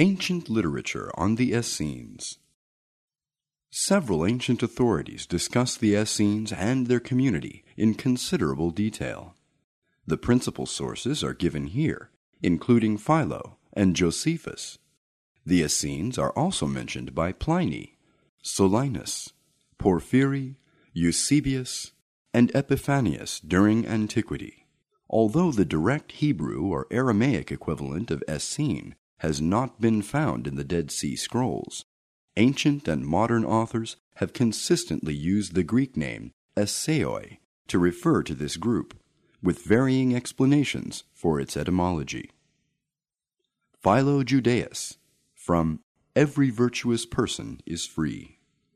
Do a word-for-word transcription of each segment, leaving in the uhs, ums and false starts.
Ancient literature on the Essenes. Several ancient authorities discuss the Essenes and their community in considerable detail. The principal sources are given here, including Philo and Josephus. The Essenes are also mentioned by Pliny, Solinus, Porphyry, Eusebius, and Epiphanius during antiquity. Although the direct Hebrew or Aramaic equivalent of Essene has not been found in the Dead Sea Scrolls, ancient and modern authors have consistently used the Greek name Essaioi to refer to this group, with varying explanations for its etymology. Philo Judaeus, from Every Virtuous Person is Free.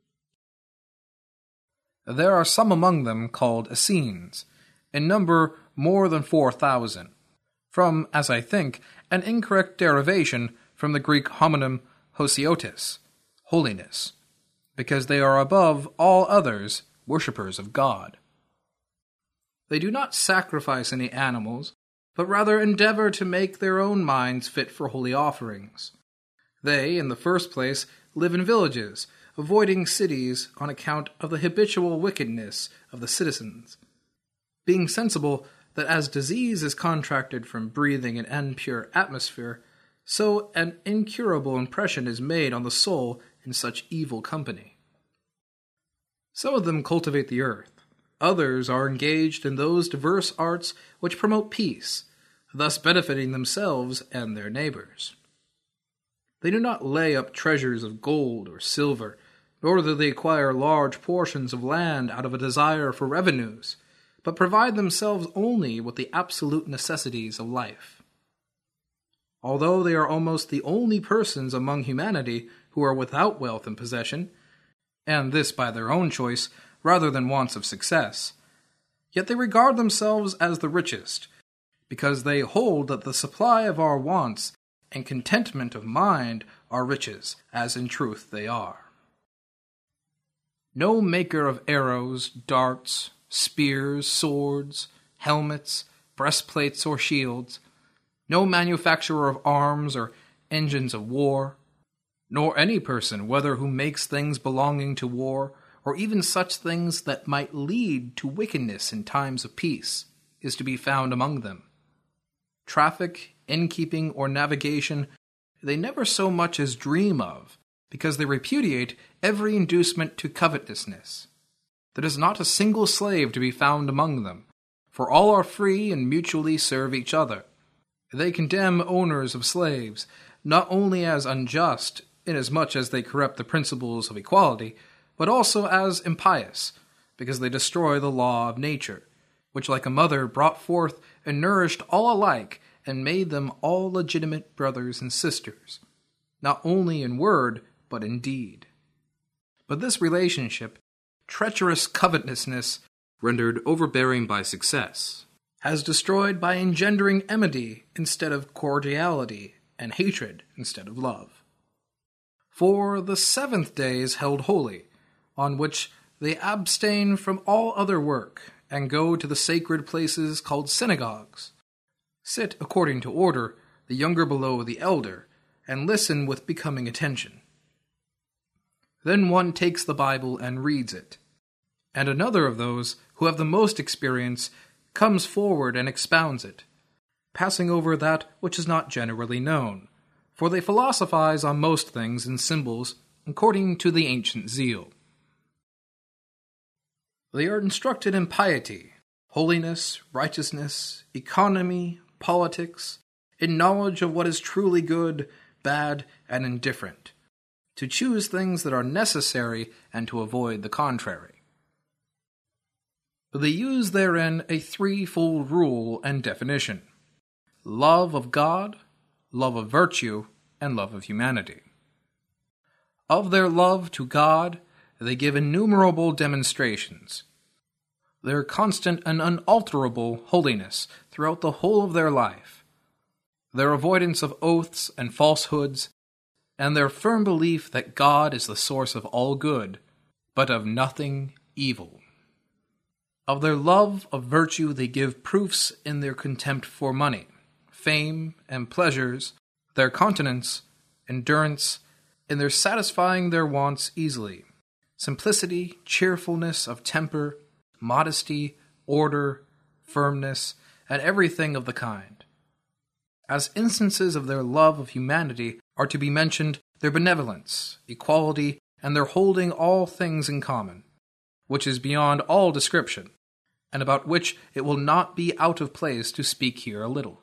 There are some among them called Essenes, in number more than four thousand, from, as I think, an incorrect derivation from the Greek homonym hosiotis, holiness, because they are above all others worshippers of God. They do not sacrifice any animals, but rather endeavor to make their own minds fit for holy offerings. They, in the first place, live in villages, avoiding cities on account of the habitual wickedness of the citizens, being sensible that as disease is contracted from breathing an impure atmosphere, so an incurable impression is made on the soul in such evil company. Some of them cultivate the earth. Others are engaged in those diverse arts which promote peace, thus benefiting themselves and their neighbors. They do not lay up treasures of gold or silver, nor do they acquire large portions of land out of a desire for revenues, but provide themselves only with the absolute necessities of life. Although they are almost the only persons among humanity who are without wealth and possession, and this by their own choice rather than wants of success, yet they regard themselves as the richest, because they hold that the supply of our wants and contentment of mind are riches, as in truth they are. No maker of arrows, darts, spears, swords, helmets, breastplates, or shields, no manufacturer of arms or engines of war, nor any person, whether who makes things belonging to war, or even such things that might lead to wickedness in times of peace, is to be found among them. Traffic, innkeeping, or navigation they never so much as dream of, because they repudiate every inducement to covetousness. There is not a single slave to be found among them, for all are free and mutually serve each other. They condemn owners of slaves, not only as unjust, inasmuch as they corrupt the principles of equality, but also as impious, because they destroy the law of nature, which like a mother brought forth and nourished all alike, and made them all legitimate brothers and sisters, not only in word, but in deed. But this relationship, treacherous covetousness, rendered overbearing by success, has destroyed by engendering enmity instead of cordiality, and hatred instead of love. For the seventh day is held holy, on which they abstain from all other work, and go to the sacred places called synagogues, sit according to order, the younger below the elder, and listen with becoming attention. Then one takes the Bible and reads it, and another of those who have the most experience comes forward and expounds it, passing over that which is not generally known, for they philosophize on most things in symbols according to the ancient zeal. They are instructed in piety, holiness, righteousness, economy, politics, in knowledge of what is truly good, bad, and indifferent, to choose things that are necessary and to avoid the contrary. They use therein a threefold rule and definition: love of God, love of virtue, and love of humanity. Of their love to God, they give innumerable demonstrations. Their constant and unalterable holiness throughout the whole of their life, their avoidance of oaths and falsehoods, and their firm belief that God is the source of all good, but of nothing evil. Of their love of virtue they give proofs in their contempt for money, fame, and pleasures, their continence, endurance, in their satisfying their wants easily, simplicity, cheerfulness of temper, modesty, order, firmness, and everything of the kind. As instances of their love of humanity are to be mentioned their benevolence, equality, and their holding all things in common, which is beyond all description, and about which it will not be out of place to speak here a little.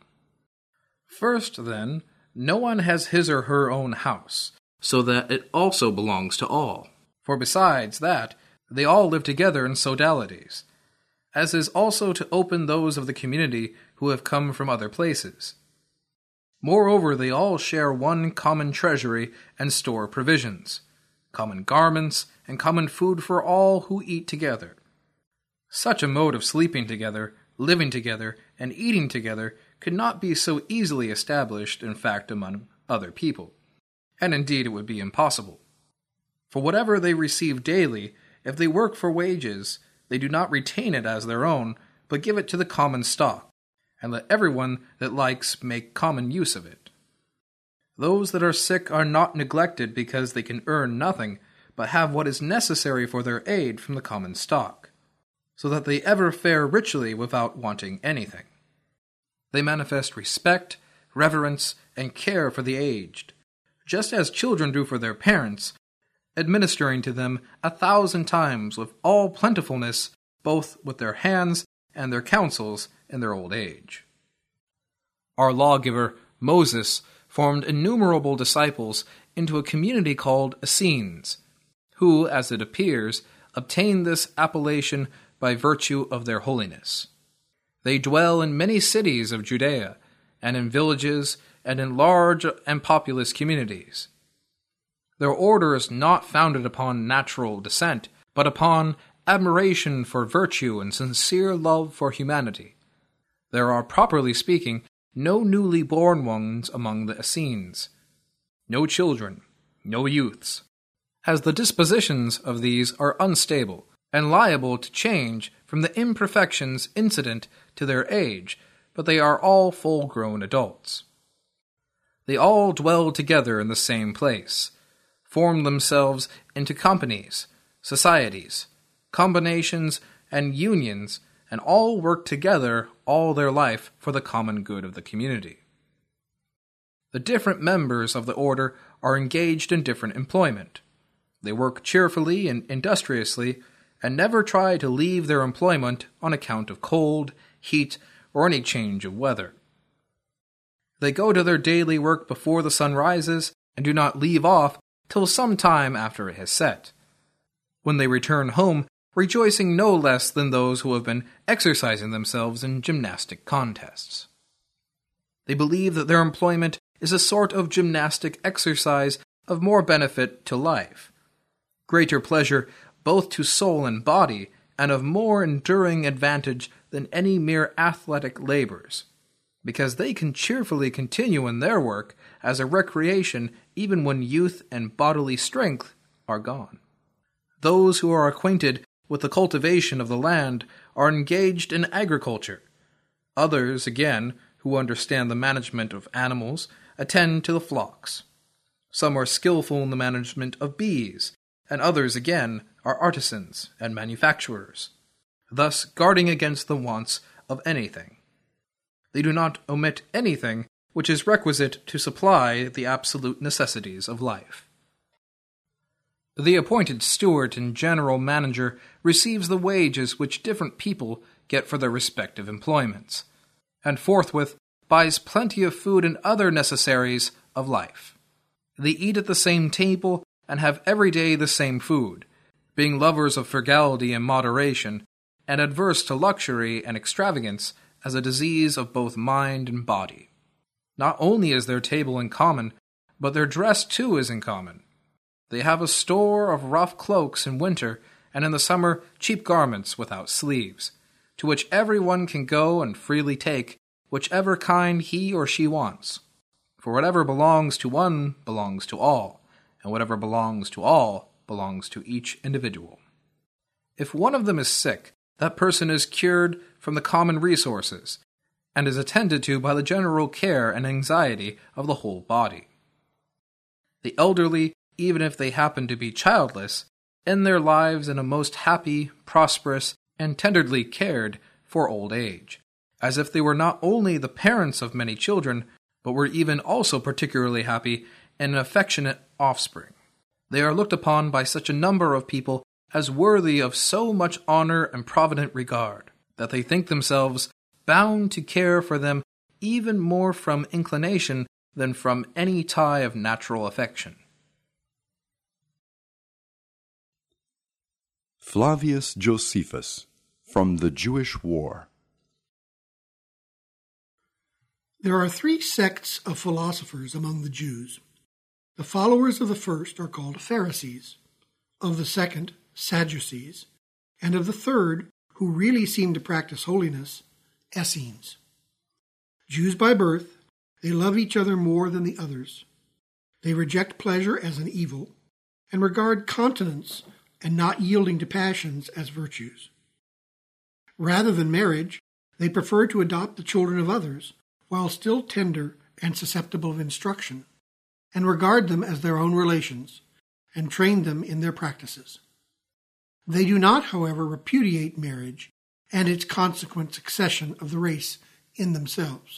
First, then, no one has his or her own house, so that it also belongs to all. For besides that, they all live together in sodalities, as is also to open those of the community who have come from other places. Moreover, they all share one common treasury and store provisions, common garments, and common food for all who eat together. Such a mode of sleeping together, living together, and eating together could not be so easily established, in fact, among other people, and indeed it would be impossible. For whatever they receive daily, if they work for wages, they do not retain it as their own, but give it to the common stock, and let everyone that likes make common use of it. Those that are sick are not neglected because they can earn nothing, but have what is necessary for their aid from the common stock, so that they ever fare richly without wanting anything. They manifest respect, reverence, and care for the aged, just as children do for their parents, administering to them a thousand times with all plentifulness, both with their hands and their counsels in their old age. Our lawgiver, Moses, formed innumerable disciples into a community called Essenes, who, as it appears, obtained this appellation by virtue of their holiness. They dwell in many cities of Judea, and in villages, and in large and populous communities. Their order is not founded upon natural descent, but upon admiration for virtue and sincere love for humanity. There are, properly speaking, no newly born ones among the Essenes, no children, no youths, as the dispositions of these are unstable and liable to change from the imperfections incident to their age, but they are all full-grown adults. They all dwell together in the same place, form themselves into companies, societies, combinations, and unions, and all work together all their life for the common good of the community. The different members of the order are engaged in different employment. They work cheerfully and industriously, and never try to leave their employment on account of cold, heat, or any change of weather. They go to their daily work before the sun rises, and do not leave off till some time after it has set, when they return home rejoicing no less than those who have been exercising themselves in gymnastic contests. They believe that their employment is a sort of gymnastic exercise of more benefit to life, greater pleasure both to soul and body, and of more enduring advantage than any mere athletic labors, because they can cheerfully continue in their work as a recreation even when youth and bodily strength are gone. Those who are acquainted with the cultivation of the land are engaged in agriculture. Others, again, who understand the management of animals, attend to the flocks. Some are skillful in the management of bees, and others, again, are artisans and manufacturers, thus guarding against the wants of anything. They do not omit anything which is requisite to supply the absolute necessities of life. The appointed steward and general manager receives the wages which different people get for their respective employments, and forthwith buys plenty of food and other necessaries of life. They eat at the same table and have every day the same food, being lovers of frugality and moderation, and adverse to luxury and extravagance as a disease of both mind and body. Not only is their table in common, but their dress too is in common. They have a store of rough cloaks in winter, and in the summer cheap garments without sleeves, to which every one can go and freely take whichever kind he or she wants. For whatever belongs to one belongs to all, and whatever belongs to all belongs to each individual. If one of them is sick, that person is cured from the common resources, and is attended to by the general care and anxiety of the whole body. The elderly, even if they happen to be childless, end their lives in a most happy, prosperous, and tenderly cared for old age, as if they were not only the parents of many children, but were even also particularly happy and an affectionate offspring. They are looked upon by such a number of people as worthy of so much honor and provident regard, that they think themselves bound to care for them even more from inclination than from any tie of natural affection. Flavius Josephus, from the Jewish War. There are three sects of philosophers among the Jews. The followers of the first are called Pharisees, of the second, Sadducees, and of the third, who really seem to practice holiness, Essenes. Jews by birth, they love each other more than the others. They reject pleasure as an evil, and regard continence and not yielding to passions as virtues. Rather than marriage, they prefer to adopt the children of others, while still tender and susceptible of instruction, and regard them as their own relations, and train them in their practices. They do not, however, repudiate marriage and its consequent succession of the race in themselves.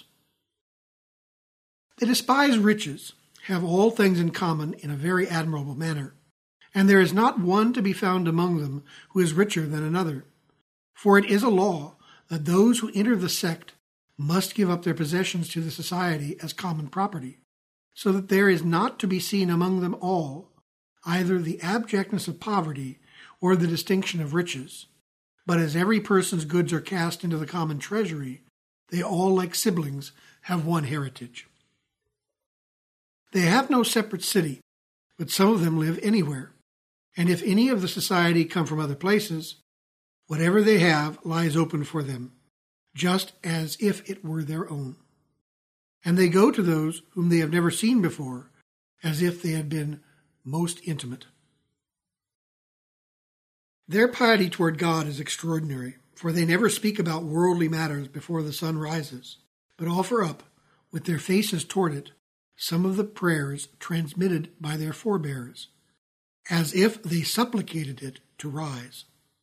They despise riches, have all things in common in a very admirable manner, and there is not one to be found among them who is richer than another. For it is a law that those who enter the sect must give up their possessions to the society as common property, so that there is not to be seen among them all either the abjectness of poverty or the distinction of riches, but as every person's goods are cast into the common treasury, they all, like siblings, have one heritage. They have no separate city, but some of them live anywhere, and if any of the society come from other places, whatever they have lies open for them, just as if it were their own. And they go to those whom they have never seen before, as if they had been most intimate. Their piety toward God is extraordinary, for they never speak about worldly matters before the sun rises, but offer up, with their faces toward it, some of the prayers transmitted by their forebears, as if they supplicated it to rise.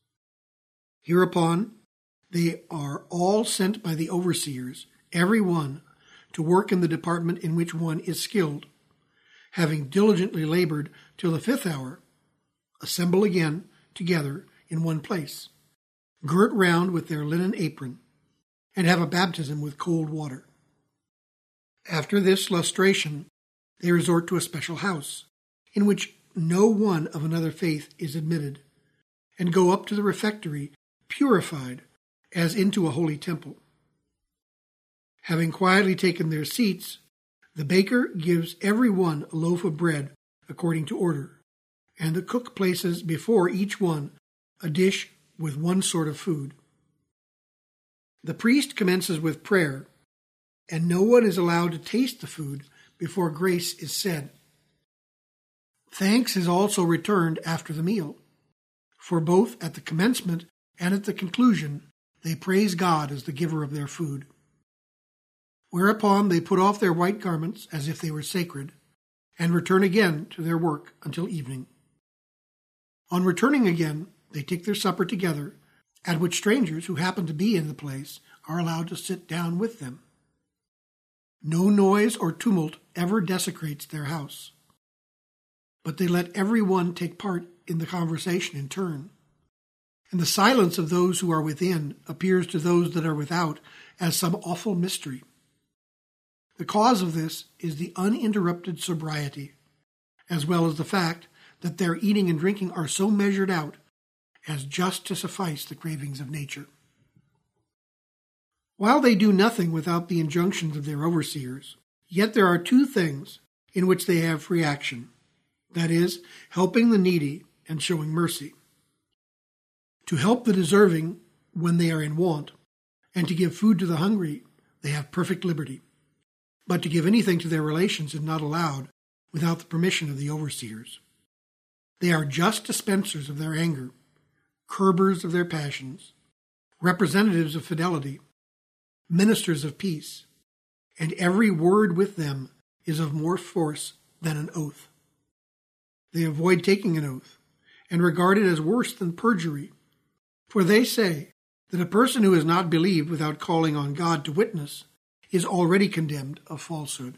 Hereupon, they are all sent by the overseers, every one, to work in the department in which one is skilled. Having diligently labored till the fifth hour, assemble again together in one place, girt round with their linen apron, and have a baptism with cold water. After this lustration, they resort to a special house, in which no one of another faith is admitted, and go up to the refectory purified as into a holy temple. Having quietly taken their seats, the baker gives every one a loaf of bread according to order, and the cook places before each one a dish with one sort of food. The priest commences with prayer, and no one is allowed to taste the food before grace is said. Thanks is also returned after the meal, for both at the commencement and at the conclusion they praise God as the giver of their food. Whereupon they put off their white garments as if they were sacred, and return again to their work until evening. On returning again, they take their supper together, at which strangers who happen to be in the place are allowed to sit down with them. No noise or tumult ever desecrates their house, but they let every one take part in the conversation in turn. And the silence of those who are within appears to those that are without as some awful mystery. The cause of this is the uninterrupted sobriety, as well as the fact that their eating and drinking are so measured out as just to suffice the cravings of nature. While they do nothing without the injunctions of their overseers, yet there are two things in which they have free action, that is, helping the needy and showing mercy. To help the deserving when they are in want, and to give food to the hungry, they have perfect liberty. But to give anything to their relations is not allowed without the permission of the overseers. They are just dispensers of their anger, curbers of their passions, representatives of fidelity, ministers of peace, and every word with them is of more force than an oath. They avoid taking an oath, and regard it as worse than perjury. For they say that a person who has not believed without calling on God to witness is already condemned of falsehood.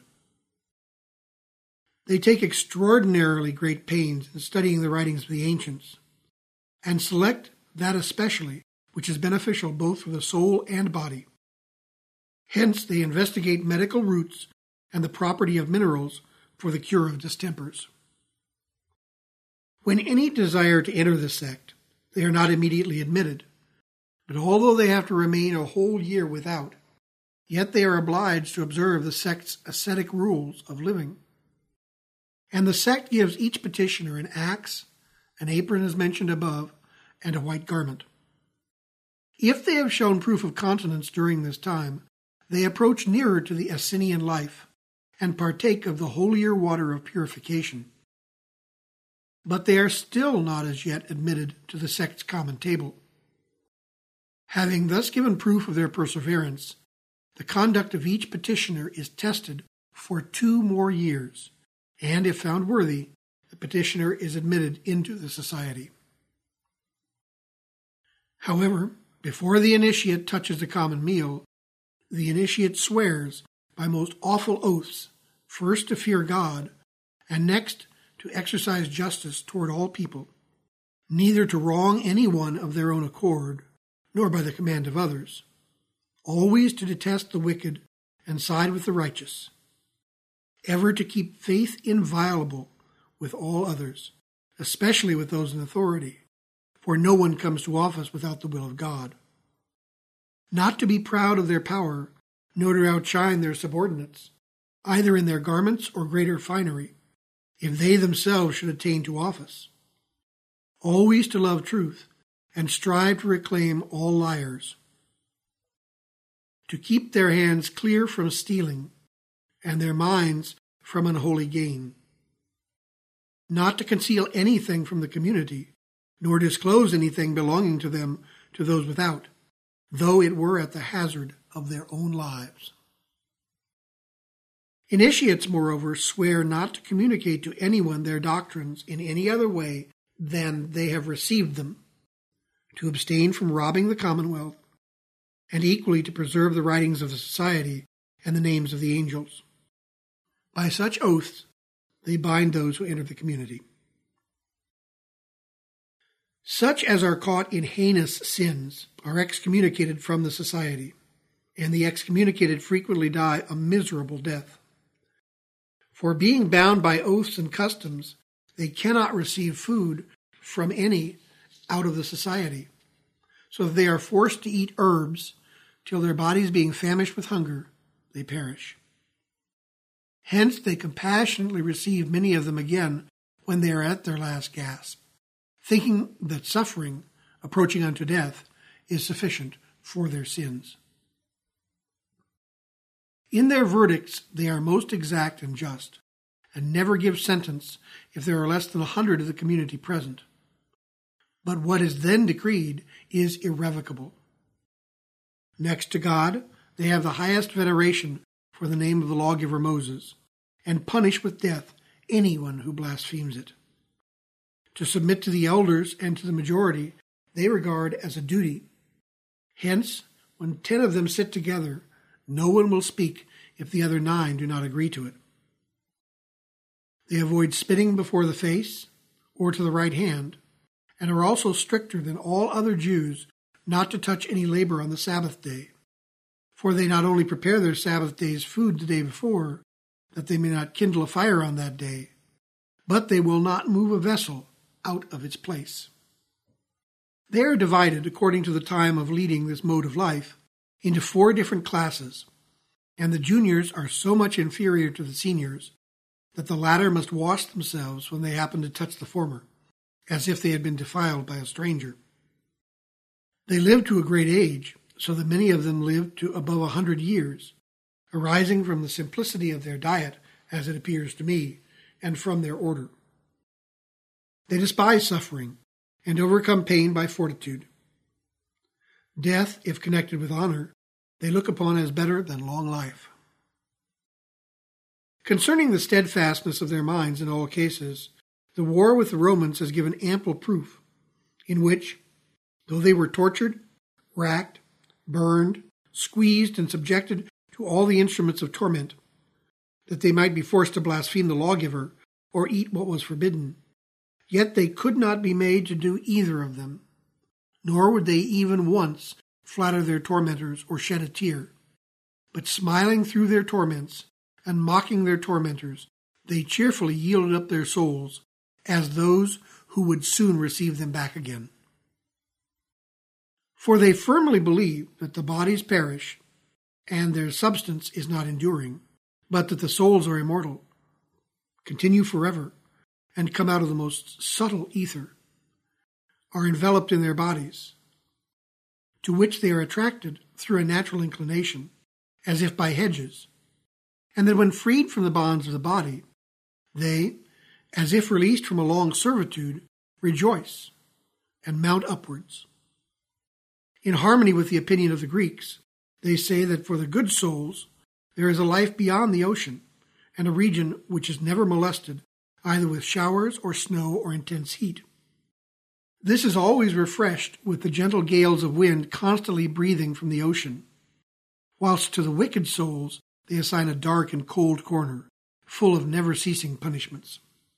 They take extraordinarily great pains in studying the writings of the ancients, and select that especially which is beneficial both for the soul and body. Hence they investigate medical roots and the property of minerals for the cure of distempers. When any desire to enter the sect, they are not immediately admitted, but although they have to remain a whole year without, yet they are obliged to observe the sect's ascetic rules of living. And the sect gives each petitioner an axe, an apron as mentioned above, and a white garment. If they have shown proof of continence during this time, they approach nearer to the Essenian life and partake of the holier water of purification. But they are still not as yet admitted to the sect's common table. Having thus given proof of their perseverance, the conduct of each petitioner is tested for two more years, and if found worthy, the petitioner is admitted into the society. However, before the initiate touches the common meal, the initiate swears by most awful oaths, first to fear God, and next to exercise justice toward all people, neither to wrong any one of their own accord, nor by the command of others, always to detest the wicked and side with the righteous, ever to keep faith inviolable with all others, especially with those in authority, for no one comes to office without the will of God. Not to be proud of their power, nor to outshine their subordinates, either in their garments or greater finery, if they themselves should attain to office. Always to love truth, and strive to reclaim all liars. To keep their hands clear from stealing, and their minds from unholy gain. Not to conceal anything from the community, nor disclose anything belonging to them to those without, though it were at the hazard of their own lives. Initiates, moreover, swear not to communicate to anyone their doctrines in any other way than they have received them, to abstain from robbing the commonwealth, and equally to preserve the writings of the society and the names of the angels. By such oaths, they bind those who enter the community. Such as are caught in heinous sins are excommunicated from the society, and the excommunicated frequently die a miserable death. For being bound by oaths and customs, they cannot receive food from any out of the society, so that they are forced to eat herbs till their bodies being famished with hunger, they perish. Hence they compassionately receive many of them again when they are at their last gasp, thinking that suffering, approaching unto death, is sufficient for their sins. In their verdicts they are most exact and just, and never give sentence if there are less than a hundred of the community present. But what is then decreed is irrevocable. Next to God, they have the highest veneration for the name of the lawgiver Moses, and punish with death anyone who blasphemes it. To submit to the elders and to the majority they regard as a duty. Hence, when ten of them sit together, no one will speak if the other nine do not agree to it. They avoid spitting before the face or to the right hand, and are also stricter than all other Jews not to touch any labor on the Sabbath day. For they not only prepare their Sabbath day's food the day before, that they may not kindle a fire on that day, but they will not move a vessel out of its place. They are divided, according to the time of leading this mode of life, into four different classes, and the juniors are so much inferior to the seniors that the latter must wash themselves when they happen to touch the former, as if they had been defiled by a stranger. They live to a great age, so that many of them live to above a hundred years, arising from the simplicity of their diet, as it appears to me, and from their order. They despise suffering, and overcome pain by fortitude. Death, if connected with honor, they look upon as better than long life. Concerning the steadfastness of their minds in all cases, The war with the Romans has given ample proof, in which, though they were tortured, racked, burned, squeezed, and subjected to all the instruments of torment, that they might be forced to blaspheme the lawgiver or eat what was forbidden, yet they could not be made to do either of them, nor would they even once flatter their tormentors or shed a tear. But smiling through their torments and mocking their tormentors, they cheerfully yielded up their souls as those who would soon receive them back again. For they firmly believe that the bodies perish and their substance is not enduring, but that the souls are immortal, continue forever, and come out of the most subtle ether, are enveloped in their bodies, to which they are attracted through a natural inclination, as if by hedges, and that when freed from the bonds of the body, they, as if released from a long servitude, rejoice and mount upwards. In harmony with the opinion of the Greeks, they say that for the good souls there is a life beyond the ocean, and a region which is never molested either with showers or snow or intense heat. This is always refreshed with the gentle gales of wind constantly breathing from the ocean, whilst to the wicked souls they assign a dark and cold corner, full of never-ceasing punishments.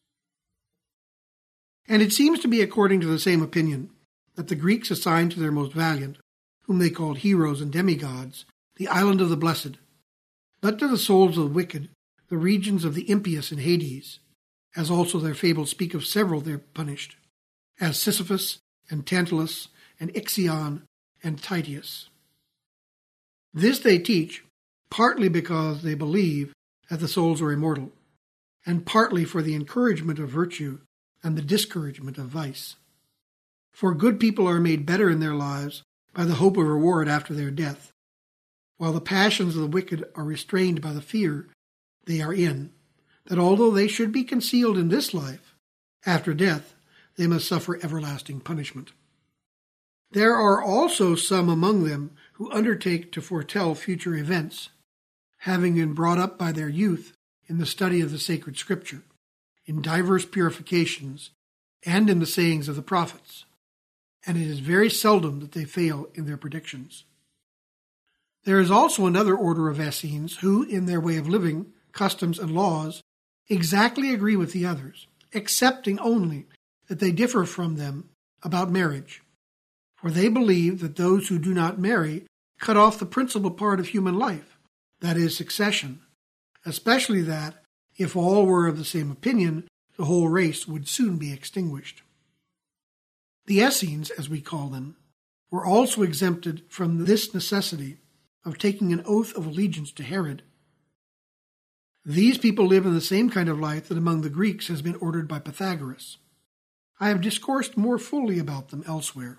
And it seems to be according to the same opinion that the Greeks assigned to their most valiant, whom they called heroes and demigods, the island of the blessed, but to the souls of the wicked, the regions of the impious in Hades, as also their fables speak of several there punished, as Sisyphus and Tantalus and Ixion and Titius. This they teach, partly because they believe that the souls are immortal, and partly for the encouragement of virtue and the discouragement of vice. For good people are made better in their lives by the hope of reward after their death, while the passions of the wicked are restrained by the fear they are in, that although they should be concealed in this life, after death they must suffer everlasting punishment. There are also some among them who undertake to foretell future events, having been brought up by their youth in the study of the sacred Scripture, in diverse purifications, and in the sayings of the prophets, and it is very seldom that they fail in their predictions. There is also another order of Essenes who, in their way of living, customs, and laws, exactly agree with the others, excepting only that they differ from them about marriage. For they believe that those who do not marry cut off the principal part of human life, that is, succession, especially that, if all were of the same opinion, the whole race would soon be extinguished. The Essenes, as we call them, were also exempted from this necessity of taking an oath of allegiance to Herod. These people live in the same kind of life that among the Greeks has been ordered by Pythagoras. I have discoursed more fully about them elsewhere.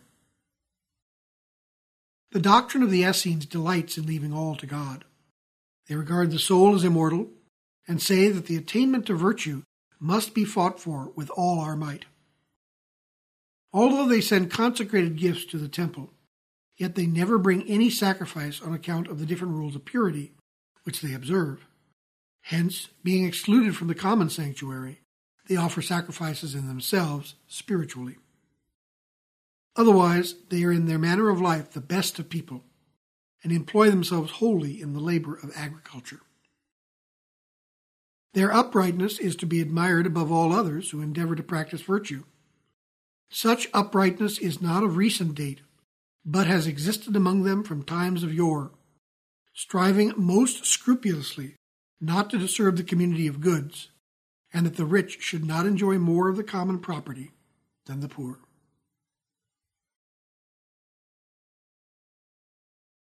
The doctrine of the Essenes delights in leaving all to God. They regard the soul as immortal, and say that the attainment to virtue must be fought for with all our might. Although they send consecrated gifts to the temple, yet they never bring any sacrifice on account of the different rules of purity which they observe. Hence, being excluded from the common sanctuary, they offer sacrifices in themselves spiritually. Otherwise, they are in their manner of life the best of people, and employ themselves wholly in the labor of agriculture. Their uprightness is to be admired above all others who endeavor to practice virtue. Such uprightness is not of recent date, but has existed among them from times of yore, striving most scrupulously not to disturb the community of goods, and that the rich should not enjoy more of the common property than the poor.